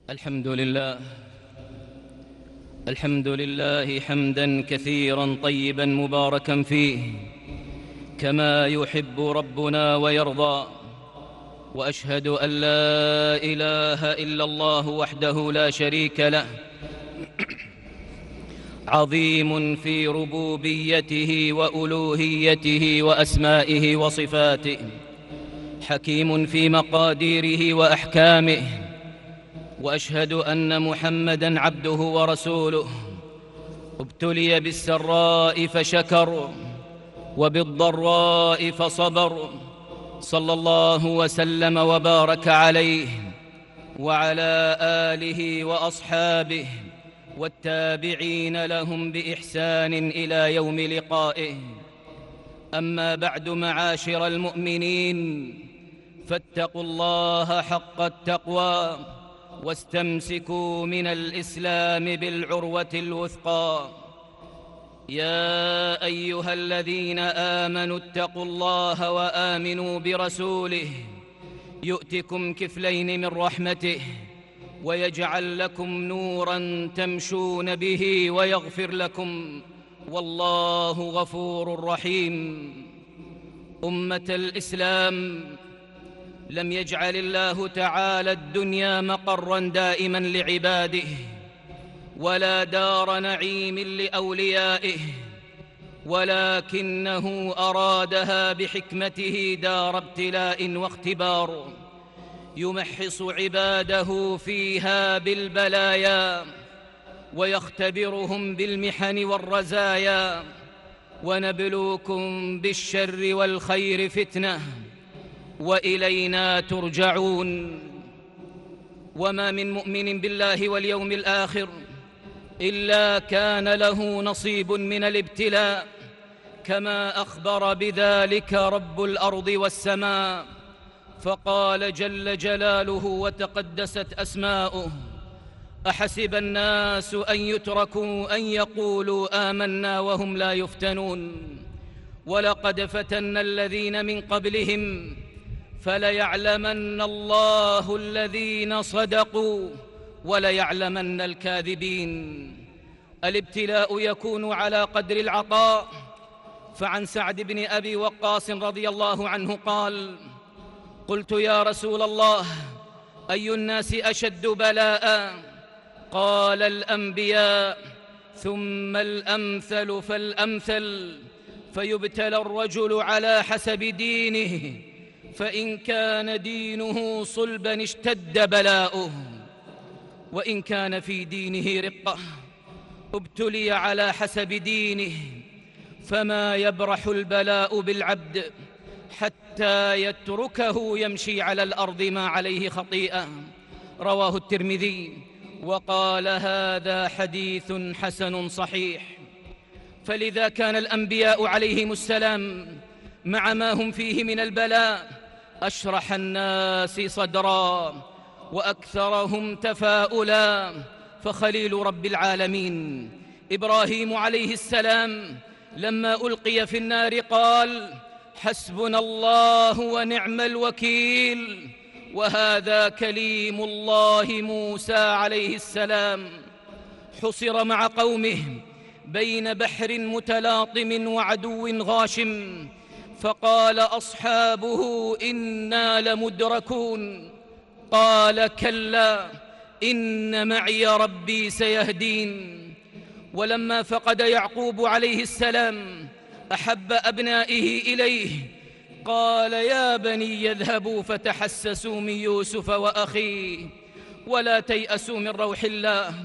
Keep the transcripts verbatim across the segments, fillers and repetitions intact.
الحمد لله الحمد لله حمداً كثيراً طيباً مباركاً فيه كما يحب ربنا ويرضى. وأشهد أن لا إله إلا الله وحده لا شريك له، عظيم في ربوبيته وألوهيته وأسمائه وصفاته، حكيم في مقاديره وأحكامه. وأشهد أن محمداً عبده ورسوله، ابتلي بالسراء فشكر وبالضراء فصبر، صلى الله وسلم وبارك عليه وعلى آله وأصحابه والتابعين لهم بإحسان إلى يوم لقائه. أما بعد، معاشر المؤمنين، فاتقوا الله حق التقوى واستمسكوا من الإسلام بالعروة الوثقى. يا أيها الذين آمنوا اتقوا الله وآمنوا برسوله يؤتكم كفلين من رحمته ويجعل لكم نوراً تمشون به ويغفر لكم، والله غفور رحيم. أمة الإسلام، لم يجعل الله تعالى الدنيا مقراً دائماً لعباده ولا دار نعيم لأوليائه، ولكنه أرادها بحكمته دار ابتلاء واختبار، يمحص عباده فيها بالبلايا ويختبرهم بالمحن والرزايا. ونبلوكم بالشر والخير فتنة وإلينا ترجعون. وما من مؤمن بالله واليوم الآخر إلا كان له نصيب من الابتلاء، كما أخبر بذلك رب الأرض والسماء، فقال جل جلاله وتقدست أسماؤه: أحسب الناس أن يتركوا أن يقولوا آمنا وهم لا يفتنون، ولقد فتنا الذين من قبلهم فليعلمن الله الذين صدقوا وليعلمن الكاذبين. الابتلاء يكون على قدر العطاء. فعن سعد بن أبي وقاص رضي الله عنه قال: قلت يا رسول الله، أي الناس أشد بلاء؟ قال: الأنبياء، ثم الأمثل فالأمثل، فيبتلى الرجل على حسب دينه، فإن كان دينه صلبا اشتد بلاؤه، وإن كان في دينه رقة ابتلي على حسب دينه، فما يبرح البلاء بالعبد حتى يتركه يمشي على الأرض ما عليه خطيئة. رواه الترمذي وقال: هذا حديث حسن صحيح. فلذا كان الأنبياء عليهم السلام مع ما هم فيه من البلاء أشرح الناس صدرا وأكثرهم تفاؤلا. فخليل رب العالمين إبراهيم عليه السلام لما ألقي في النار قال: حسبنا الله ونعم الوكيل. وهذا كليم الله موسى عليه السلام حصر مع قومه بين بحر متلاطم وعدو غاشم، فقال أصحابه: إنا لمدركون. قال: كلا، إن معي ربي سيهدين. ولما فقد يعقوب عليه السلام أحب أبنائه إليه قال: يا بني يذهبوا فتحسسوا من يوسف وأخيه ولا تيأسوا من روح الله،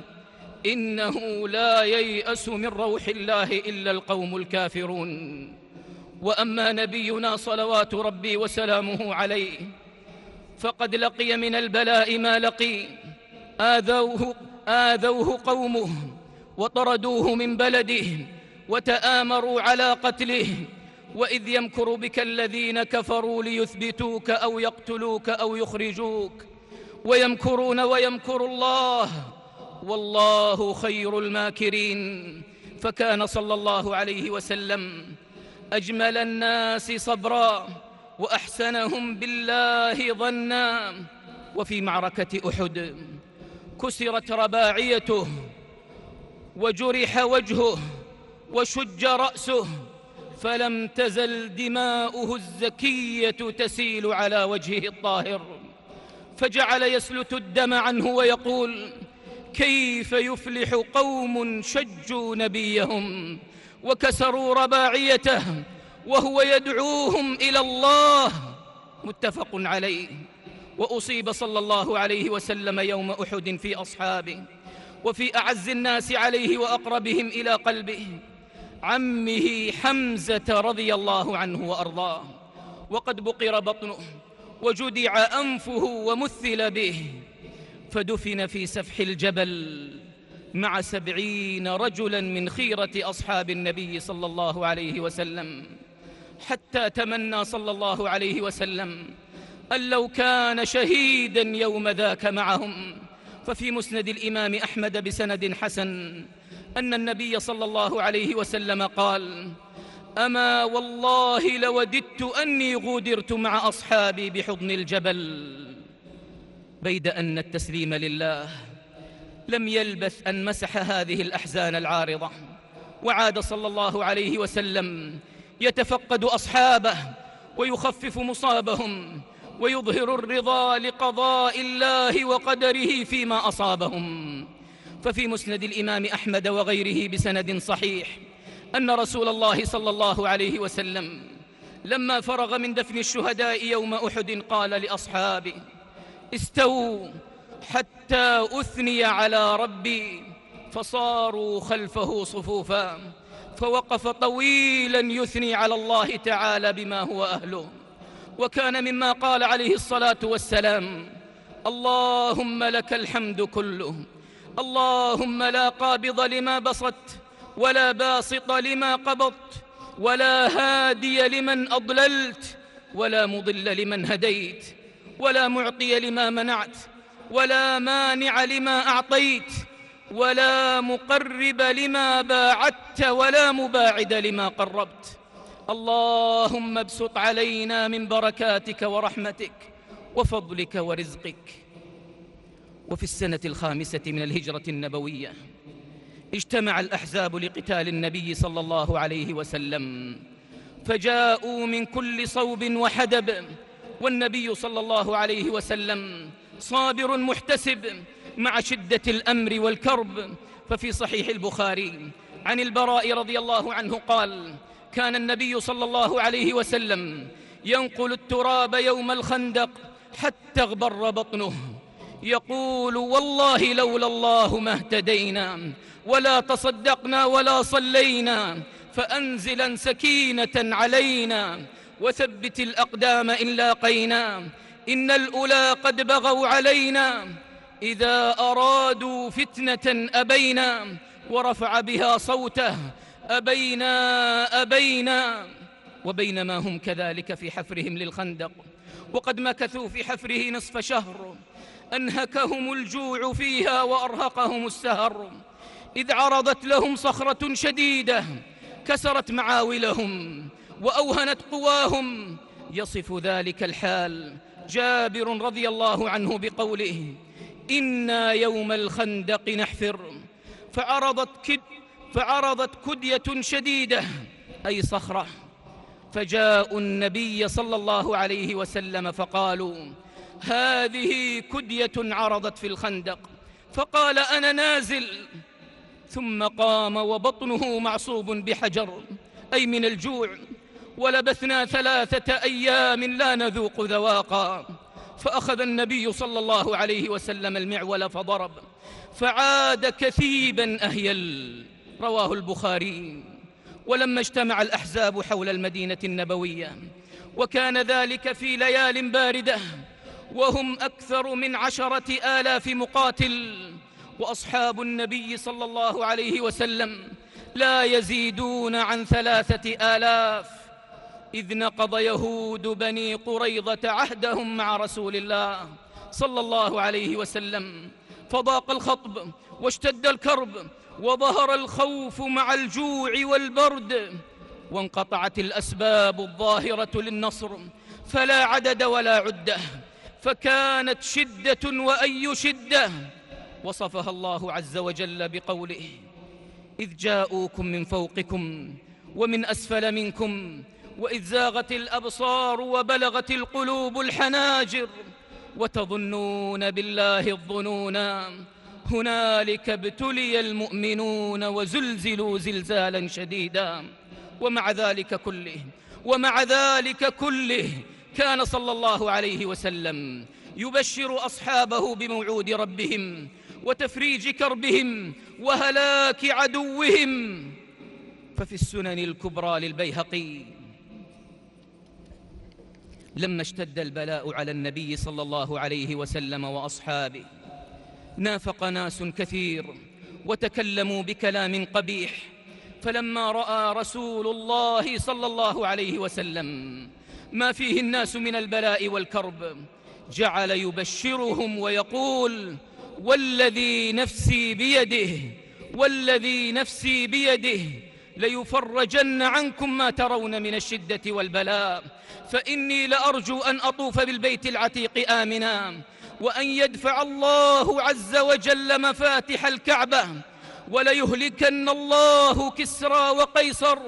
إنه لا ييأس من روح الله إلا القوم الكافرون. وأما نبينا صلوات ربي وسلامه عليه فقد لقي من البلاء ما لقي. آذوه, آذوه قومه وطردوه من بلده وتآمروا على قتله، وإذ يمكر بك الذين كفروا ليثبتوك أو يقتلوك أو يخرجوك، ويمكرون ويمكر الله والله خير الماكرين. فكان صلى الله عليه وسلم أجمل الناس صبرا وأحسنهم بالله ظنا. وفي معركة أحد كسرت رباعيته وجرح وجهه وشج رأسه، فلم تزل دماؤه الزكية تسيل على وجهه الطاهر، فجعل يسلت الدم عنه ويقول: كيف يفلح قوم شجوا نبيهم وكسروا رباعيته وهو يدعوهم إلى الله. متفق عليه. وأصيب صلى الله عليه وسلم يوم أحد في أصحابه وفي أعز الناس عليه وأقربهم إلى قلبه، عمه حمزة رضي الله عنه وأرضاه، وقد بقر بطنه وجدع أنفه ومثل به، فدفن في سفح الجبل مع سبعين رجلا من خيرة أصحاب النبي صلى الله عليه وسلم، حتى تمنى صلى الله عليه وسلم أن لو كان شهيدا يوم ذاك معهم. ففي مسند الإمام أحمد بسند حسن أن النبي صلى الله عليه وسلم قال: أما والله لوددت أني غودرت مع أصحابي بحضن الجبل. بيد أن التسليم لله لم يلبث أن مسح هذه الأحزان العارضة، وعاد صلى الله عليه وسلم يتفقد أصحابه ويخفف مصابهم ويظهر الرضا لقضاء الله وقدره فيما أصابهم. ففي مسند الإمام أحمد وغيره بسند صحيح أن رسول الله صلى الله عليه وسلم لما فرغ من دفن الشهداء يوم أحد قال لأصحابه: استووا حتى أثني على ربي، فصاروا خلفه صفوفا، فوقف طويلا يثني على الله تعالى بما هو أهله. وكان مما قال عليه الصلاة والسلام: اللهم لك الحمد كله، اللهم لا قابض لما بسطت ولا باسط لما قبضت ولا هادي لمن أضللت ولا مضل لمن هديت ولا معطي لما منعت ولا مانع لما أعطيت ولا مقرب لما باعدت ولا مباعد لما قربت. اللهم ابسط علينا من بركاتك ورحمتك وفضلك ورزقك. وفي السنة الخامسة من الهجرة النبوية اجتمع الأحزاب لقتال النبي صلى الله عليه وسلم، فجاءوا من كل صوب وحدب، والنبي صلى الله عليه وسلم صابر محتسب مع شدة الأمر والكرب. ففي صحيح البخاري عن البراء رضي الله عنه قال: كان النبي صلى الله عليه وسلم ينقل التراب يوم الخندق حتى اغبر بطنه، يقول: والله لولا الله ما اهتدينا ولا تصدقنا ولا صلينا، فأنزلا سكينة علينا وثبت الأقدام إن لاقينا، إن الأولى قد بغوا علينا، إذا أرادوا فتنة أبينا، ورفع بها صوته: أبينا أبينا. وبينما هم كذلك في حفرهم للخندق وقد مكثوا في حفره نصف شهر، أنهكهم الجوع فيها وأرهقهم السهر، إذ عرضت لهم صخرة شديدة كسرت معاولهم وأوهنت قواهم. يصف ذلك الحال جابر رضي الله عنه بقوله: إنا يوم الخندق نحفر، فعرضت, كد فعرضت كدية شديدة أي صخرة، فجاءوا النبي صلى الله عليه وسلم فقالوا: هذه كدية عرضت في الخندق، فقال: أنا نازل. ثم قام وبطنه معصوب بحجر أي من الجوع، ولبثنا ثلاثة أيام لا نذوق ذواقا، فأخذ النبي صلى الله عليه وسلم المعول فضرب، فعاد كثيبا أهيل. رواه البخاري. ولما اجتمع الأحزاب حول المدينة النبوية، وكان ذلك في ليال باردة، وهم أكثر من عشرة آلاف مقاتل، وأصحاب النبي صلى الله عليه وسلم لا يزيدون عن ثلاثة آلاف، إذ نقض يهود بني قريظة عهدهم مع رسول الله صلى الله عليه وسلم، فضاق الخطب واشتد الكرب وظهر الخوف مع الجوع والبرد، وانقطعت الأسباب الظاهرة للنصر فلا عدد ولا عدة، فكانت شدة وأي شدة. وصفها الله عز وجل بقوله: إذ جاءوكم من فوقكم ومن أسفل منكم وإذ زاغت الأبصار وبلغت القلوب الحناجر وتظنون بالله الظنون هنالك ابتلي المؤمنون وزلزلوا زلزالا شديدا. ومع ذلك كله ومع ذلك كله كان صلى الله عليه وسلم يبشر أصحابه بموعود ربهم وتفريج كربهم وهلاك عدوهم. ففي السنن الكبرى للبيهقي: لما اشتد البلاء على النبي صلى الله عليه وسلم وأصحابه نافق ناس كثير وتكلموا بكلام قبيح، فلما رأى رسول الله صلى الله عليه وسلم ما فيه الناس من البلاء والكرب جعل يبشرهم ويقول: والذي نفسي بيده والذي نفسي بيده ليفرجن عنكم ما ترون من الشدة والبلاء، فإني لأرجو أن أطوف بالبيت العتيق آمنا، وأن يدفع الله عز وجل مفاتح الكعبة، وليهلكن الله كسرى وقيصر،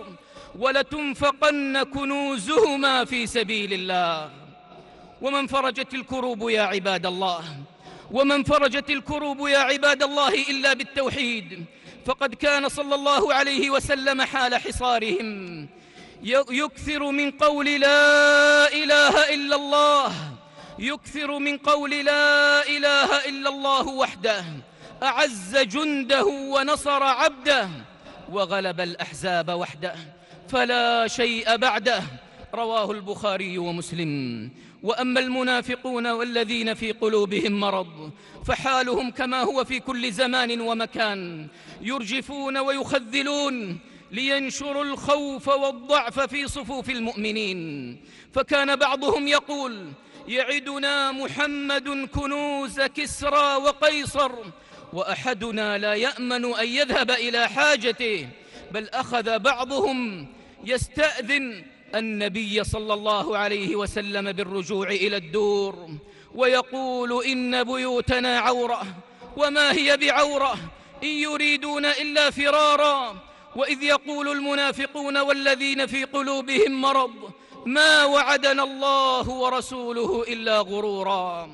ولتنفقن كنوزهما في سبيل الله. ومن فرجت الكروب يا عباد الله ومن فرجت الكروب يا عباد الله إلا بالتوحيد، فقد كان صلى الله عليه وسلم حال حصارهم يكثر من قول لا إله إلا الله يكثر من قول لا إله إلا الله وحده أعز جنده ونصر عبده وغلب الأحزاب وحده فلا شيء بعده. رواه البخاري ومسلم. وأما المنافقون والذين في قلوبهم مرض فحالهم كما هو في كل زمان ومكان، يرجفون ويخذلون لينشروا الخوف والضعف في صفوف المؤمنين. فكان بعضهم يقول: يعدنا محمد كنوز كسرى وقيصر، وأحدنا لا يأمن أن يذهب إلى حاجته، بل أخذ بعضهم يستأذن النبي صلى الله عليه وسلم بالرجوع إلى الدور، ويقول: إن بيوتنا عورة وما هي بعورة إن يريدون إلا فرارا. وإذ يقول المنافقون والذين في قلوبهم مرض ما وعدنا الله ورسوله إلا غرورا.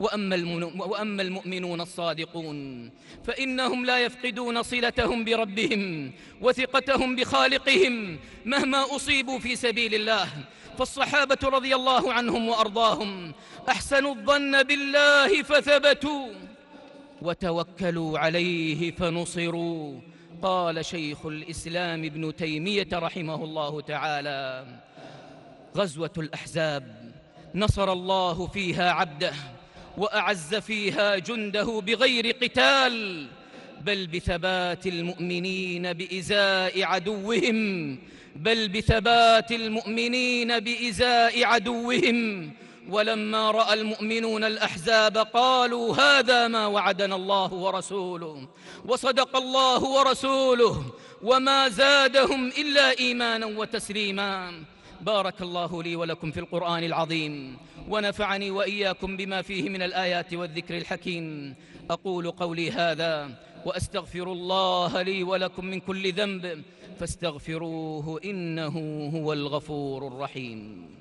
وأما المؤمنون الصادقون فإنهم لا يفقدون صلتهم بربهم وثقتهم بخالقهم مهما أصيبوا في سبيل الله. فالصحابة رضي الله عنهم وأرضاهم أحسنوا الظن بالله فثبتوا وتوكلوا عليه فنصروا. قال شيخ الإسلام ابن تيمية رحمه الله تعالى: غزوة الأحزاب نصر الله فيها عبده وأعز فيها جنده بغير قتال، بل بثبات المؤمنين بإزاء عدوهم بل بثبات المؤمنين بإزاء عدوهم. ولما رأى المؤمنون الأحزاب قالوا: هذا ما وعدنا الله ورسوله، وصدق الله ورسوله، وما زادهم إلا إيمانا وتسليما. بارك الله لي ولكم في القرآن العظيم، ونفعني وإياكم بما فيه من الآيات والذكر الحكيم. أقول قولي هذا وأستغفر الله لي ولكم من كل ذنب فاستغفروه إنه هو الغفور الرحيم.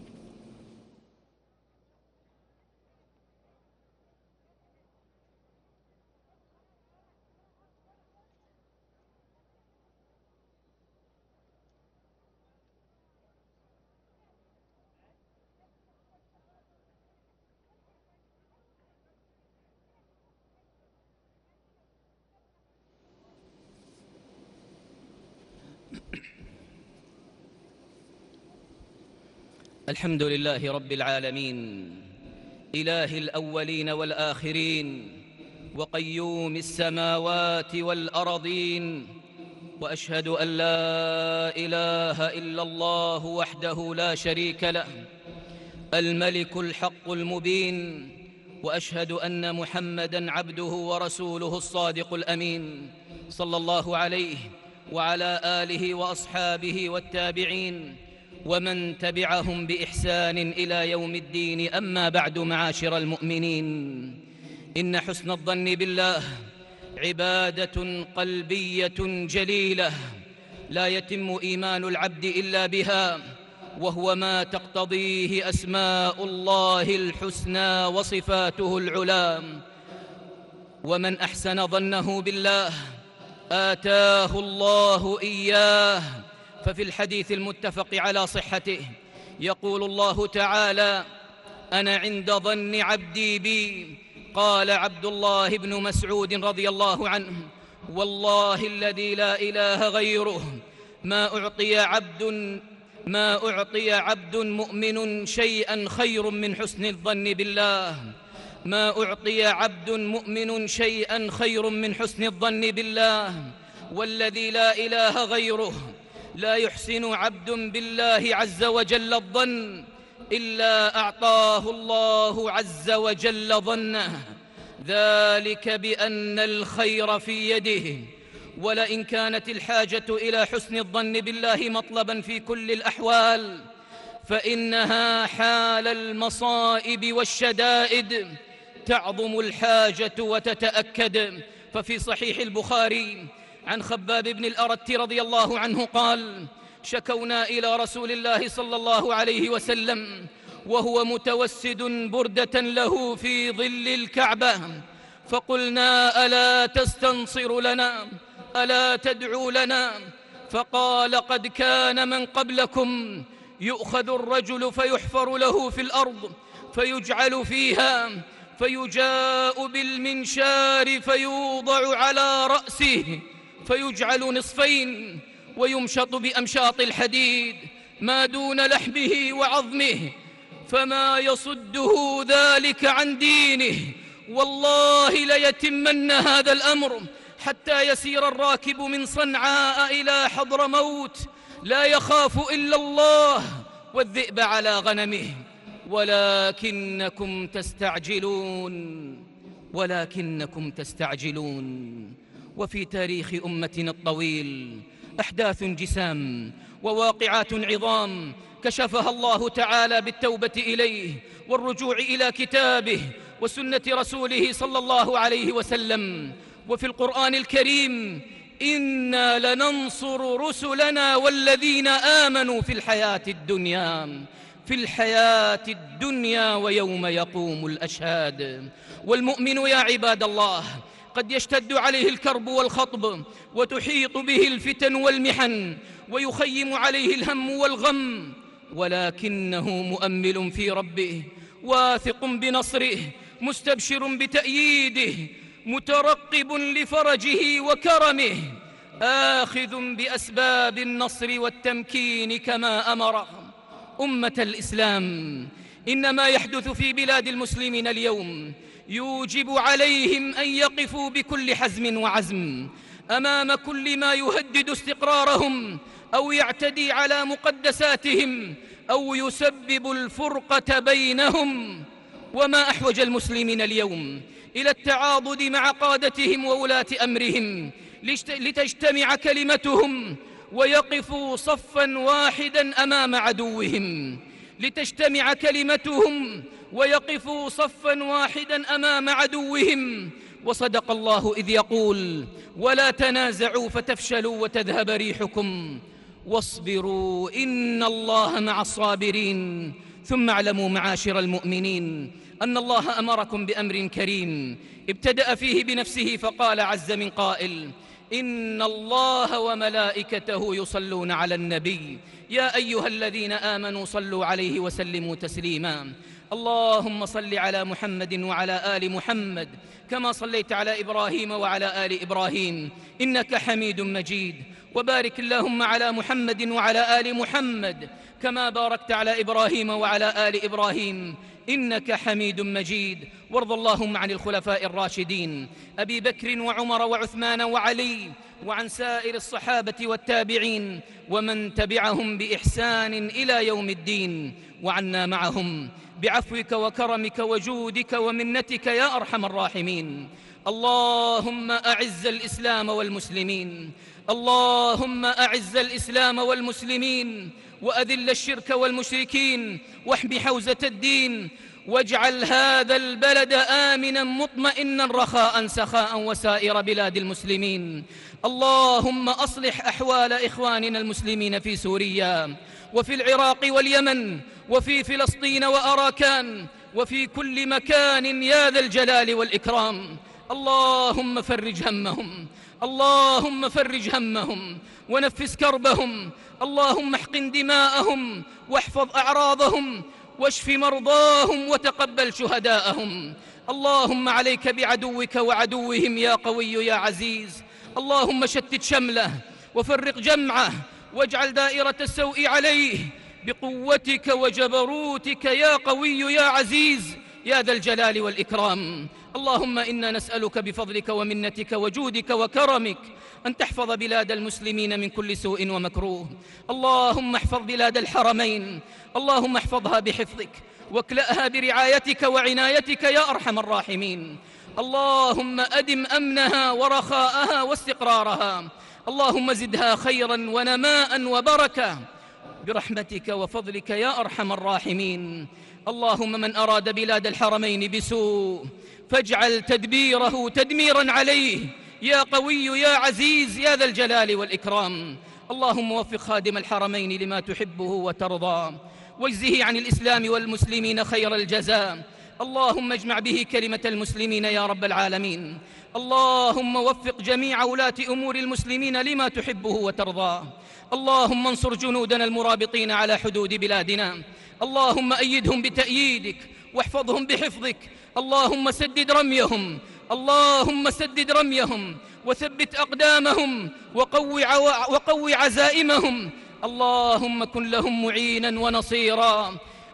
الحمد لله رب العالمين، إله الأولين والآخرين، وقيوم السماوات والأرضين، وأشهد أن لا إله إلا الله وحده لا شريك له الملك الحق المبين، وأشهد أن محمدًا عبده ورسوله الصادق الأمين صلى الله عليه وعلى آله وأصحابه والتابعين ومن تبعهم بإحسان إلى يوم الدين. أما بعد، معاشر المؤمنين، إن حسن الظن بالله عبادة قلبية جليلة لا يتم إيمان العبد إلا بها، وهو ما تقتضيه أسماء الله الحسنى وصفاته العلى. ومن أحسن ظنه بالله آتاه الله إياه. ففي الحديث المتفق على صحته يقول الله تعالى: أنا عند ظن عبدي بي. قال عبد الله بن مسعود رضي الله عنه: والله الذي لا إله غيره ما أعطي عبد ما أعطي عبد مؤمن شيئا خير من حسن الظن بالله ما أعطي عبد مؤمن شيئا خير من حسن الظن بالله والذي لا إله غيره لا يحسن عبد بالله عز وجل الظن إلا أعطاه الله عز وجل ظنه، ذلك بأن الخير في يده. ولئن كانت الحاجة إلى حسن الظن بالله مطلبا في كل الأحوال فإنها حال المصائب والشدائد تعظم الحاجة وتتأكد. ففي صحيح البخاري عن خباب بن الأرت رضي الله عنه قال: شكونا إلى رسول الله صلى الله عليه وسلم وهو متوسد بردة له في ظل الكعبة، فقلنا: ألا تستنصر لنا؟ ألا تدعو لنا؟ فقال: قد كان من قبلكم يؤخذ الرجل فيحفر له في الأرض فيجعل فيها فيجاء بالمنشار فيوضع على رأسه فيجعل نصفين ويمشط بأمشاط الحديد ما دون لحمه وعظمه فما يصده ذلك عن دينه. والله ليتمن هذا الأمر حتى يسير الراكب من صنعاء إلى حضرموت لا يخاف إلا الله والذئب على غنمه، ولكنكم تستعجلون ولكنكم تستعجلون. وفي تاريخ أمتنا الطويل أحداث جسام وواقعات عظام كشفها الله تعالى بالتوبة إليه والرجوع إلى كتابه وسنة رسوله صلى الله عليه وسلم. وفي القرآن الكريم: إنا لننصر رسلنا والذين آمنوا في الحياة الدنيا في الحياة الدنيا ويوم يقوم الأشهاد. والمؤمن يا عباد الله قد يشتد عليه الكرب والخطب وتحيط به الفتن والمحن ويخيم عليه الهم والغم، ولكنه مؤمل في ربه واثق بنصره مستبشر بتأييده مترقب لفرجه وكرمه آخذ بأسباب النصر والتمكين كما أمره. أمة الإسلام، إن ما يحدث في بلاد المسلمين اليوم يوجب عليهم أن يقفوا بكل حزم وعزم أمام كل ما يهدد استقرارهم أو يعتدي على مقدساتهم أو يسبب الفرقة بينهم. وما أحوج المسلمين اليوم إلى التعاضد مع قادتهم وولاة أمرهم لتجتمع كلمتهم ويقفوا صفا واحدا أمام عدوهم لتجتمع كلمتهم ويقفوا صفا واحدا أمام عدوهم. وصدق الله إذ يقول: ولا تنازعوا فتفشلوا وتذهب ريحكم واصبروا إن الله مع الصابرين. ثم اعلموا معاشر المؤمنين أن الله أمركم بأمر كريم ابتدأ فيه بنفسه فقال عز من قائل: إن الله وملائكته يصلون على النبي يا أيها الذين آمنوا صلوا عليه وسلموا تسليما. اللهم صل على محمد وعلى آل محمد كما صليت على إبراهيم وعلى آل إبراهيم إنك حميد مجيد، وبارك اللهم على محمد وعلى آل محمد كما باركت على إبراهيم وعلى آل إبراهيم إنك حميد مجيد. وارض اللهم عن الخلفاء الراشدين أبي بكر وعمر وعثمان وعلي وعن سائر الصحابة والتابعين ومن تبعهم بإحسان إلى يوم الدين، وعنا معهم بعفوك وكرمك وجودك ومنتك يا أرحم الراحمين. اللهم أعز الإسلام والمسلمين اللهم أعز الإسلام والمسلمين وأذل الشرك والمشركين واحم حوزة الدين واجعل هذا البلد آمنا مطمئنا رخاء سخاء وسائر بلاد المسلمين. اللهم أصلح أحوال إخواننا المسلمين في سوريا وفي العراق واليمن وفي فلسطين وأراكان وفي كل مكان يا ذا الجلال والإكرام. اللهم فرج همهم، اللهم فرج همهم ونفس كربهم، اللهم احقن دماءهم واحفظ أعراضهم واشف مرضاهم وتقبل شهداءهم. اللهم عليك بعدوك وعدوهم يا قوي يا عزيز. اللهم شتت شمله وفرق جمعه واجعل دائرة السوء عليه بقوتك وجبروتك يا قوي يا عزيز يا ذا الجلال والإكرام. اللهم إنا نسألك بفضلك ومنتك وجودك وكرمك أن تحفظ بلاد المسلمين من كل سوء ومكروه. اللهم احفظ بلاد الحرمين، اللهم احفظها بحفظك واكلأها برعايتك وعنايتك يا أرحم الراحمين. اللهم أدم أمنها ورخاءها واستقرارها، اللهم زدها خيرا ونماء وبركة برحمتك وفضلك يا أرحم الراحمين. اللهم من أراد بلاد الحرمين بسوء فاجعل تدبيره تدميرا عليه يا قوي يا عزيز يا ذا الجلال والإكرام. اللهم وفق خادم الحرمين لما تحبه وترضى واجزه عن الإسلام والمسلمين خير الجزاء. اللهم اجمع به كلمة المسلمين يا رب العالمين. اللهم وفق جميع ولاة أمور المسلمين لما تحبه وترضى. اللهم انصر جنودنا المرابطين على حدود بلادنا، اللهم أيدهم بتأييدك واحفظهم بحفظك. اللهم سدد رميهم، اللهم سدد رميهم وثبت أقدامهم وقوي, وقوي عزائمهم. اللهم كن لهم معينا ونصيرا،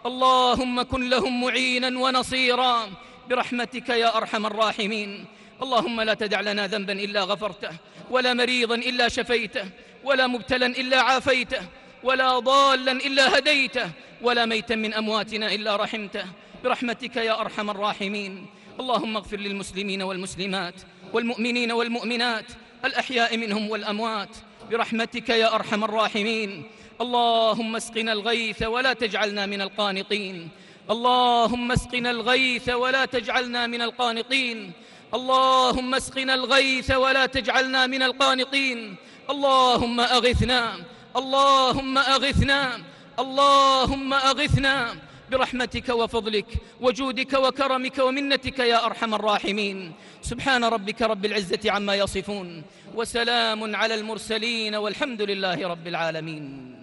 اللهم كن لهم معينا ونصيرا برحمتك يا أرحم الراحمين. اللهم لا تدع لنا ذنبا إلا غفرته ولا مريضا إلا شفيته ولا مبتلا إلا عافيته ولا ضالا إلا هديته ولا ميتا من أمواتنا إلا رحمته برحمتك يا أرحم الراحمين. اللهم اغفر للمسلمين والمسلمات والمؤمنين والمؤمنات الأحياء منهم والأموات برحمتك يا أرحم الراحمين. اللهم اسقنا الغيث ولا تجعلنا من القانطين، اللهم اسقنا الغيث ولا تجعلنا من القانطين، اللهم اسقنا الغيث ولا تجعلنا من القانطين. اللهم أغثنا، اللهم أغثنا، اللهم أغثنا برحمتك وفضلك وجودك وكرمك ومنتك يا أرحم الراحمين. سبحان ربك رب العزة عما يصفون وسلام على المرسلين والحمد لله رب العالمين.